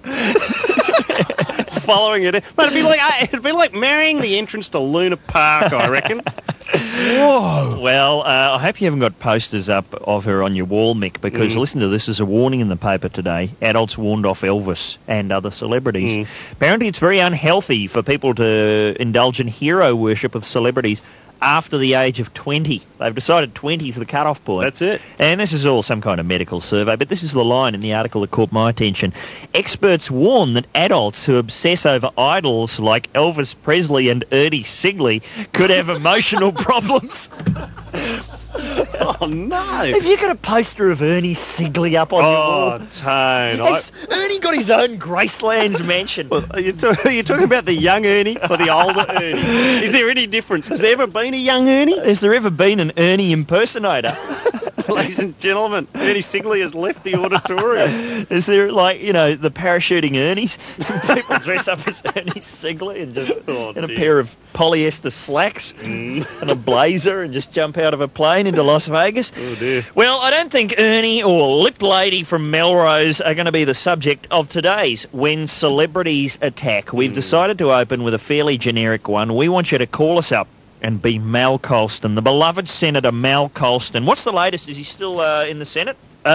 Following it. But it'd be like marrying the entrance to Luna Park, I reckon. Whoa. Well, I hope you haven't got posters up of her on your wall, Mick, because listen to this as a warning in the paper today. Adults warned off Elvis and other celebrities. Apparently it's very unhealthy for people to indulge in hero worship of celebrities after the age of 20. They've decided 20 is the cut-off point. That's it. And this is all some kind of medical survey, but this is the line in the article that caught my attention. Experts warn that adults who obsess over idols like Elvis Presley and Ernie Sigley could have emotional problems. Oh, no. Have you got a poster of Ernie Sigley up on your wall? Oh, Tone. Has Ernie got his own Gracelands mansion? Well, are you talking about the young Ernie or the older Ernie? Is there any difference? Has there ever been a young Ernie? Has there ever been an Ernie impersonator? Ladies and gentlemen, Ernie Sigley has left the auditorium. Is there, the parachuting Ernies? People dress up as Ernie Sigley and just in a pair of polyester slacks and a blazer and just jump out of a plane into Las Vegas? Oh, dear. Well, I don't think Ernie or Lip Lady from Melrose are going to be the subject of today's When Celebrities Attack. We've decided to open with a fairly generic one. We want you to call us up and be Mal Colston, the beloved Senator Mal Colston. What's the latest? Is he still in the Senate?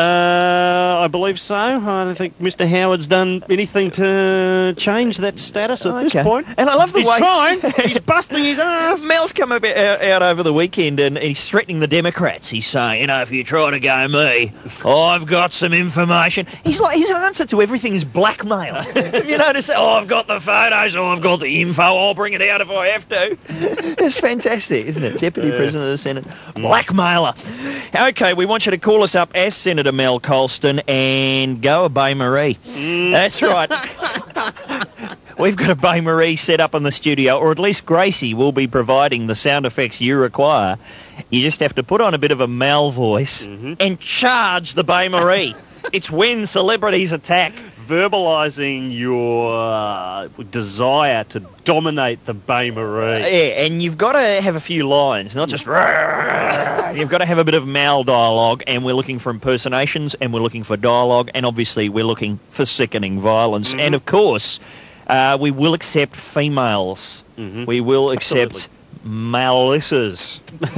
I believe so. I don't think Mr. Howard's done anything to change that status at this point. And I love the way... He's trying. He's busting his ass. Mel's come out over the weekend and he's threatening the Democrats. He's saying, if you try to go me, I've got some information. He's like, his answer to everything is blackmail. Have you noticed that? I've got the photos, I've got the info, I'll bring it out if I have to. It's fantastic, isn't it? Deputy President of the Senate. Blackmailer. Okay, we want you to call us up as Senator Mal Colston and go a Bay Marie. That's right. We've got a Bay Marie set up in the studio, or at least Gracie will be providing the sound effects you require. You just have to put on a bit of a Mal voice and charge the Bay Marie. It's When Celebrities Attack. Verbalising your desire to dominate the Bay Marie. Yeah, and you've got to have a few lines, not just... You've got to have a bit of Mal dialogue, and we're looking for impersonations, and we're looking for dialogue, and obviously we're looking for sickening violence. And, of course, we will accept females. We will accept... Melissas.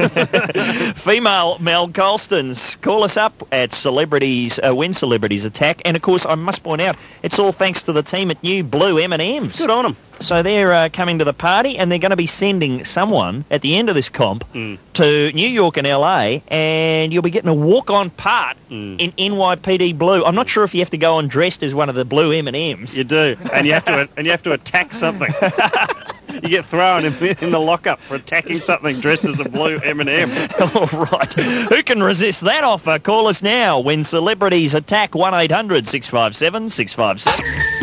Female Mal Colstons. Call us up at Celebrities, When Celebrities Attack. And, of course, I must point out, it's all thanks to the team at New Blue M&Ms. Good on them. So they're coming to the party, and they're going to be sending someone at the end of this comp to New York and LA, and you'll be getting a walk-on part in NYPD Blue. I'm not sure if you have to go on dressed as one of the blue M&Ms. You do, and you have to attack something. You get thrown in the lockup for attacking something dressed as a blue M&M. All right. Who can resist that offer? Call us now. When Celebrities Attack, 1-800-657-657.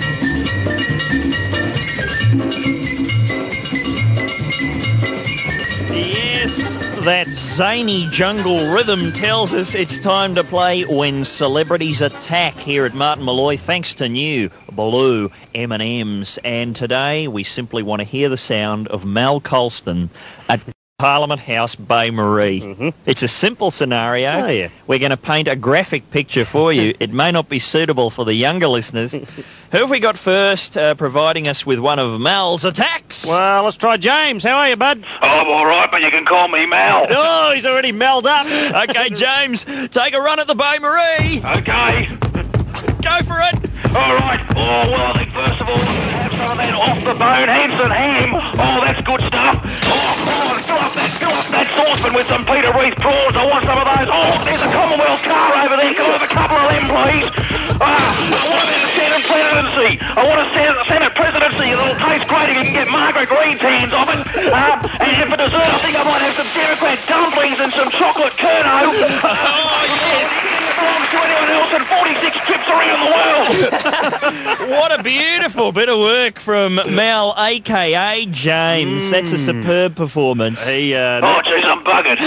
That zany jungle rhythm tells us it's time to play When Celebrities Attack here at Martin Molloy, thanks to New Blue M&Ms. And today we simply want to hear the sound of Mal Colston at Parliament House, Bay Marie. Mm-hmm. It's a simple scenario. Oh, yeah. We're going to paint a graphic picture for you. It may not be suitable for the younger listeners. Who have we got first providing us with one of Mal's attacks? Well, let's try James. How are you, bud? I'm all right, but you can call me Mal. Oh, he's already Mal'd up. Okay, James, take a run at the Bay Marie. Okay. Go for it. All right. Oh, well, I think first of all, we're going to have some of that off-the-bone Hanson ham. Oh, that's good stuff. Oh, fill up that saucepan with some Peter Reith prawns. I want some of those. Oh, there's a Commonwealth car over there. Can I have a couple of them, please? I want a Senate presidency. I want a Senate presidency. It'll taste great if you can get Margaret Green's hands off it. And for dessert, I think I might have some Democrat dumplings and some chocolate Kerno. Oh, yes. To anyone else and 46 trips around the world. What a beautiful bit of work from Mal, a.k.a. James. That's a superb performance. Oh, jeez, I'm buggered.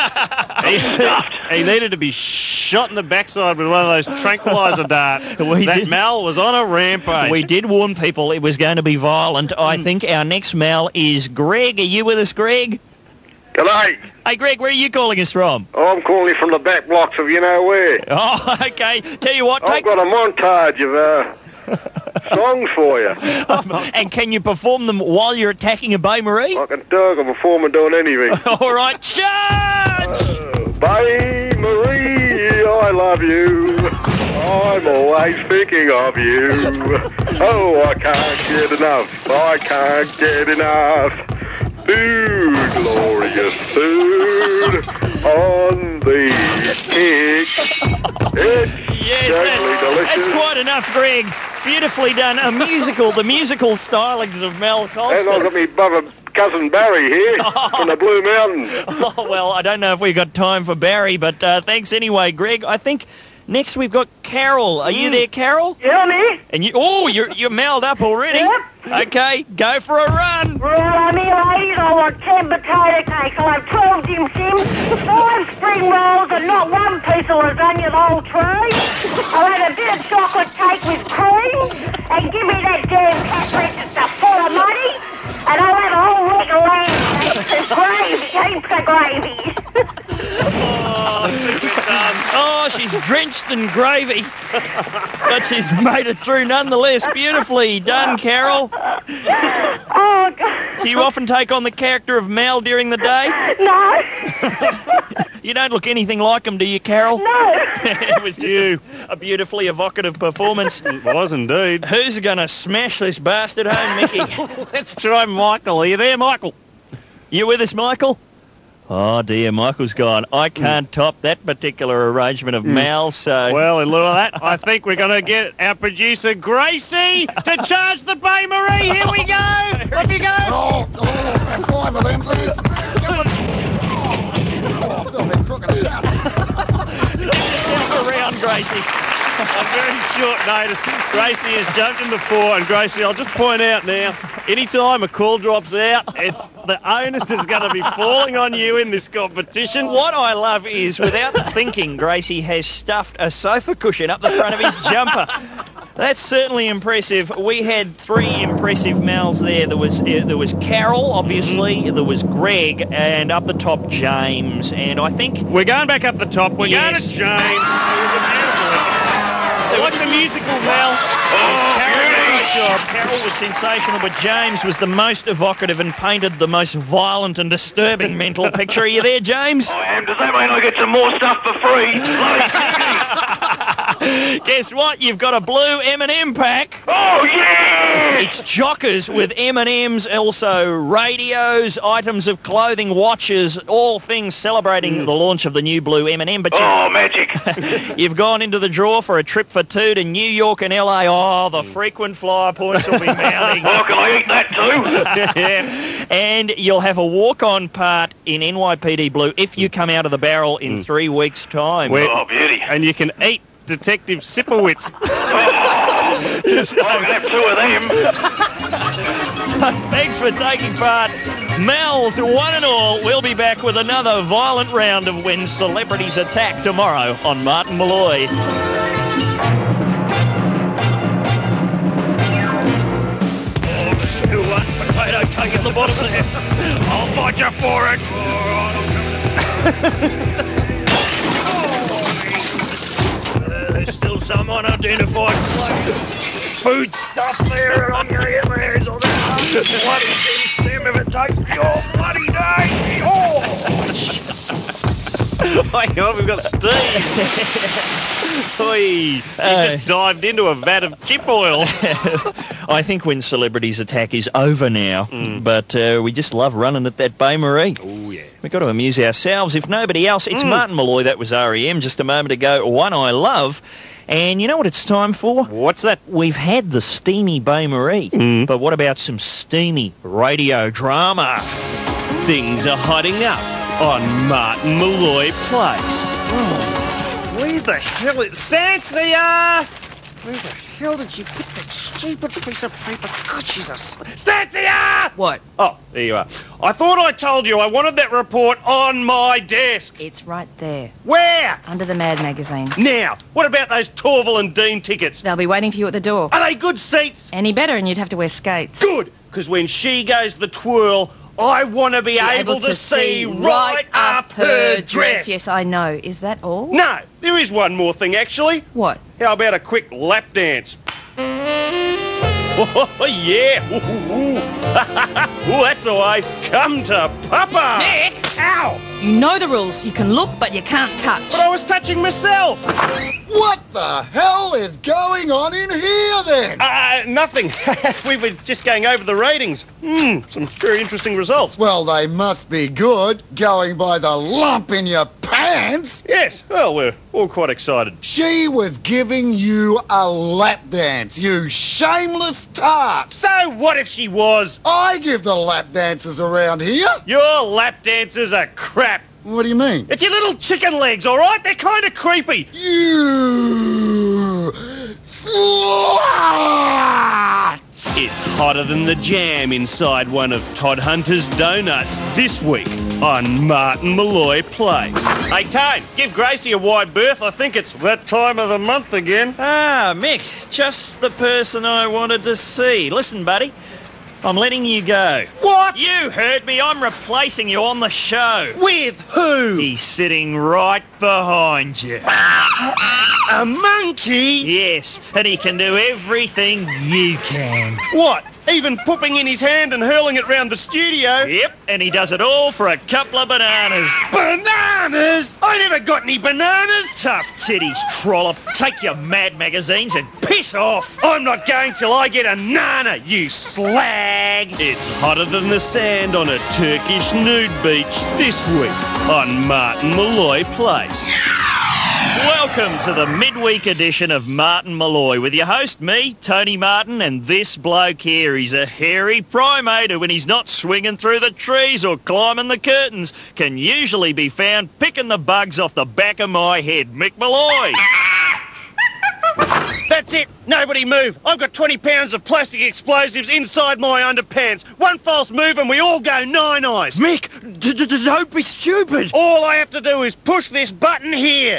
He needed to be shot in the backside with one of those tranquilizer darts. Mal was on a rampage. We did warn people it was going to be violent. I think our next Mal is Greg. Are you with us, Greg? G'day. Hey, Greg, where are you calling us from? I'm calling from the back blocks of you-know-where. Oh, okay. Tell you what, I've got a montage of songs for you. And can you perform them while you're attacking a Bay Marie? I can perform and doing anything. All right, charge! Bay Marie, I love you. I'm always thinking of you. Oh, I can't get enough. I can't get enough. Food, glorious food on the pick. Yes, that's quite enough, Greg. Beautifully done. The musical stylings of Mal Colston. And I've got my brother, cousin Barry here from the Blue Mountains. Oh, well, I don't know if we've got time for Barry, but thanks anyway, Greg. I think next we've got Carol. Are you there, Carol? Yeah, me. And you're Mal'd up already. Yep. Okay, go for a run. Right, me ladies, I want 10 potato cakes. I'll have 12 Dim Sims, 5 spring rolls, and not one piece of lasagna the whole tray. I'll have a bit of chocolate cake with cream, and give me that damn cat register full of money, and I'll have a whole week of lamb cakes and gravy, heaps of gravy. Oh, she's drenched in gravy. But she's made it through nonetheless. Beautifully done, Carol. Oh, God. Do you often take on the character of Mal during the day? No. You don't look anything like him, do you, Carol? No. It was just a beautifully evocative performance. It was indeed. Who's going to smash this bastard home, Mickey? Let's try Michael. Are you there, Michael? You with us, Michael? Oh, dear, Michael's gone. I can't top that particular arrangement of Mal, so... Well, in lieu of that, I think we're going to get our producer, Gracie, to charge the Bay Marie. Here we go. Off you go. Oh, 5 of them, please. Around, Gracie. On very short notice, Gracie has jumped in the fore, and Gracie, I'll just point out now, anytime a call drops out, it's the onus is going to be falling on you in this competition. What I love is, without thinking, Gracie has stuffed a sofa cushion up the front of his jumper. That's certainly impressive. We had 3 impressive Mals there. There was Carol, obviously. There was Greg, and up the top, James. And I think we're going back up the top. We're going to James. It was a beautiful. Like the musical, Mal. Carol was sensational, but James was the most evocative and painted the most violent and disturbing mental picture. Are you there, James? I am. Does that mean I get some more stuff for free? Guess what? You've got a blue M&M pack. Oh, yeah! It's chockers with M&Ms, also radios, items of clothing, watches, all things celebrating the launch of the new blue M&M. But magic! You've gone into the draw for a trip for 2 to New York and LA. Oh, the frequent flyer points will be mounting. Oh, can I eat that too? Yeah. And you'll have a walk-on part in NYPD Blue if you come out of the barrel in 3 weeks' time. Oh, beauty. And you can eat Detective Sipowicz. I can have 2 of them. So, thanks for taking part. Mal's one and all. We'll be back with another violent round of When Celebrities Attack tomorrow on Martin Molloy. Potato stuck in the bottom there. I'll fight you for it. There's still some unidentified food stuff there on your hands or that bloody thing, Sam, if it takes your bloody day. Oh! Hang on, we've got Steve. He's just dived into a vat of chip oil. I think when celebrities attack is over now, but we just love running at that Bay Marie. Oh, yeah. We've got to amuse ourselves, if nobody else. It's Martin Malloy, that was REM just a moment ago, One I Love. And you know what it's time for? What's that? We've had the steamy Bay Marie, but what about some steamy radio drama? Things are hotting up on Martin Malloy Place. Where the hell is Sansia? Where the hell did you put that stupid piece of paper? God, she's a... Sansia! What? Oh, there you are. I thought I told you I wanted that report on my desk. It's right there. Where? Under the Mad magazine. Now, what about those Torval and Dean tickets? They'll be waiting for you at the door. Are they good seats? Any better and you'd have to wear skates. Good, because when she goes the twirl, I want to be able to see right up her dress. Yes, I know. Is that all? No, there is one more thing, actually. What? How about a quick lap dance? Oh, yeah. Ooh, that's the way. Come to Papa. Nick! Ow! You know the rules. You can look, but you can't touch. But I was touching myself. What the hell is going on in here, then? Nothing. We were just going over the ratings. Some very interesting results. Well, they must be good, going by the lump in your pants. Yes, well, we're all quite excited. She was giving you a lap dance, you shameless tart. So what if she was? I give the lap dances around here. Your lap dancers are crap. What do you mean? It's your little chicken legs, all right? They're kind of creepy. You slut! It's hotter than the jam inside one of Todd Hunter's donuts this week on Martin Malloy Place. Hey, Tone, give Gracie a wide berth. I think it's that time of the month again. Ah, Mick, just the person I wanted to see. Listen, buddy, I'm letting you go. What? You heard me. I'm replacing you on the show. With who? He's sitting right behind you. A monkey? Yes, and he can do everything you can. What? Even pooping in his hand and hurling it round the studio? Yep, and he does it all for a couple of bananas. Bananas? I never got any bananas. Tough titties, trollop. Take your Mad magazines and piss off. I'm not going till I get a nana, you slag. It's hotter than the sand on a Turkish nude beach this week on Martin Malloy Place. Welcome to the midweek edition of Martin Malloy with your host, me, Tony Martin, and this bloke here. He's a hairy primate who, when he's not swinging through the trees or climbing the curtains, can usually be found picking the bugs off the back of my head. Mick Malloy. That's it. Nobody move. I've got 20 pounds of plastic explosives inside my underpants. One false move and we all go nine-eyes. Mick, don't be stupid. All I have to do is push this button here.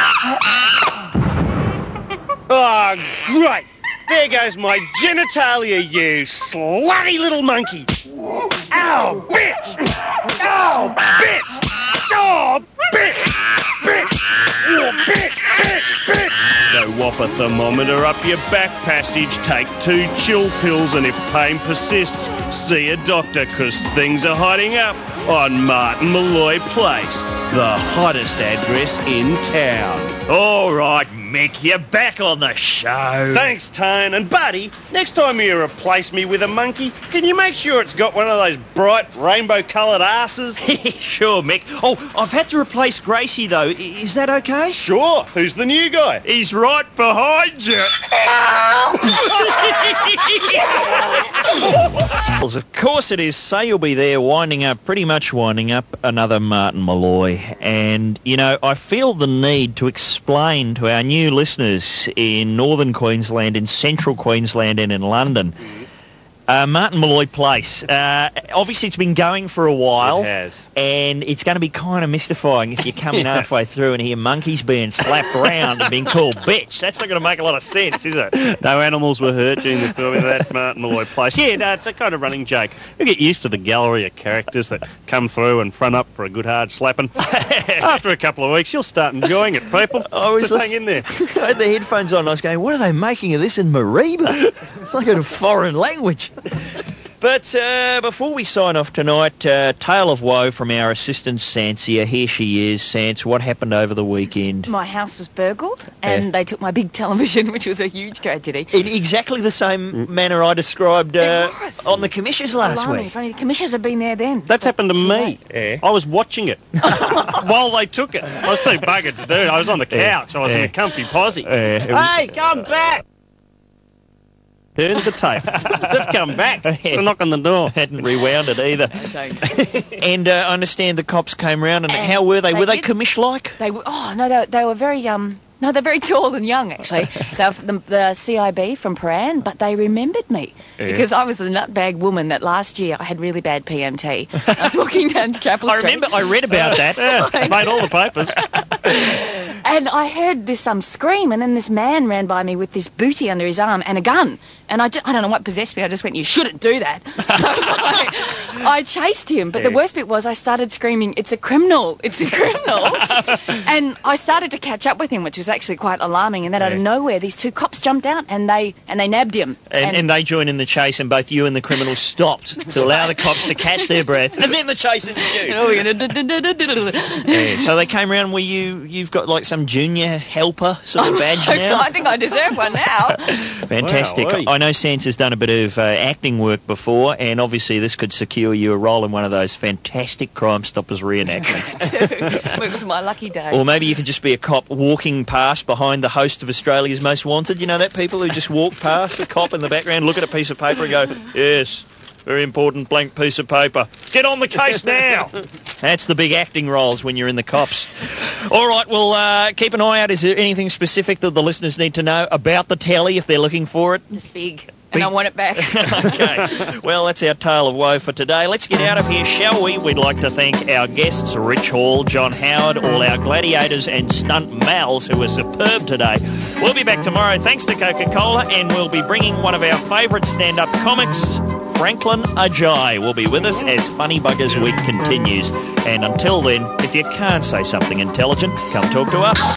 Oh, great. There goes my genitalia, you slutty little monkey. Ow, bitch! Ow, bitch! Oh, bitch! Bitch! Oh, bitch! Bitch! Bitch! No whopper thermometer up your back passage. Take 2 chill pills, and if pain persists, see a doctor, 'cause things are hotting up on Martin Malloy Place, the hottest address in town. All right, Mick, you're back on the show. Thanks, Tone. And, buddy, next time you replace me with a monkey, can you make sure it's got one of those bright rainbow-coloured asses? Sure, Mick. Oh, I've had to replace Gracie, though. Is that okay? Sure. Who's the new guy? He's right behind you. Well, of course it is. Say you'll be there pretty much winding up another Martin Malloy. And, you know, I feel the need to explain to our new listeners in northern Queensland, in central Queensland and in London, Martin Malloy Place. Obviously, it's been going for a while. It has. And it's going to be kind of mystifying if you come in halfway through and hear monkeys being slapped around and being called bitch. That's not going to make a lot of sense, is it? No animals were hurt during the filming of that Martin Malloy Place. Yeah, no, it's a kind of running joke. You get used to the gallery of characters that come through and front up for a good hard slapping. After a couple of weeks, you'll start enjoying it, people. Just hang in there. I had the headphones on and I was going, what are they making of this in Mariba? It's like a foreign language. But before we sign off tonight, tale of woe from our assistant Sansia. Here she is. Sans, what happened over the weekend? My house was burgled and they took my big television, which was a huge tragedy. In exactly the same manner I described on the commissions last Alarming. week. If only the commissioners had been there then. That's happened to me. Yeah. I was watching it while they took it. I was too buggered to do it. I was on the couch. I was in a comfy posse. Hey, come back! Turn the tape. They've come back. They're knocking the door. Hadn't rewound it either. And I understand the cops came round, and how were they? Were they commish-like? They were. Oh no, they were very No, they're very tall and young, actually. They're the CIB from Paran, but they remembered me because I was the nutbag woman that last year I had really bad PMT. I was walking down Chapel Street. I remember, I read about that. Made all the papers. And I heard this scream, and then this man ran by me with this booty under his arm and a gun. And I don't know what possessed me. I just went, you shouldn't do that. So I chased him. But the worst bit was I started screaming, it's a criminal. It's a criminal. And I started to catch up with him, which was actually quite alarming. And then out of nowhere, these two cops jumped out and they nabbed him. And they joined in the chase, and both you and the criminal stopped to allow the cops to catch their breath. And then the chase ensued. So they came around. You've got like some junior helper sort of badge now? I think I deserve one now. Fantastic. Wow, I know Sans has done a bit of acting work before, and obviously this could secure you a role in one of those fantastic Crime Stoppers reenactments. It was my lucky day. Or maybe you could just be a cop walking past behind the host of Australia's Most Wanted. You know that people who just walk past the cop in the background, look at a piece of paper and go, yes, very important blank piece of paper. Get on the case now. That's the big acting roles when you're in the cops. All right, well, keep an eye out. Is there anything specific that the listeners need to know about the telly if they're looking for it? Just big. And I want it back. Okay. Well, that's our tale of woe for today. Let's get out of here, shall we? We'd like to thank our guests, Rich Hall, John Howard, all our gladiators and stunt mals who were superb today. We'll be back tomorrow, thanks to Coca-Cola, and we'll be bringing one of our favourite stand-up comics, Franklin Ajay, will be with us as Funny Buggers Week continues. And until then, if you can't say something intelligent, come talk to us.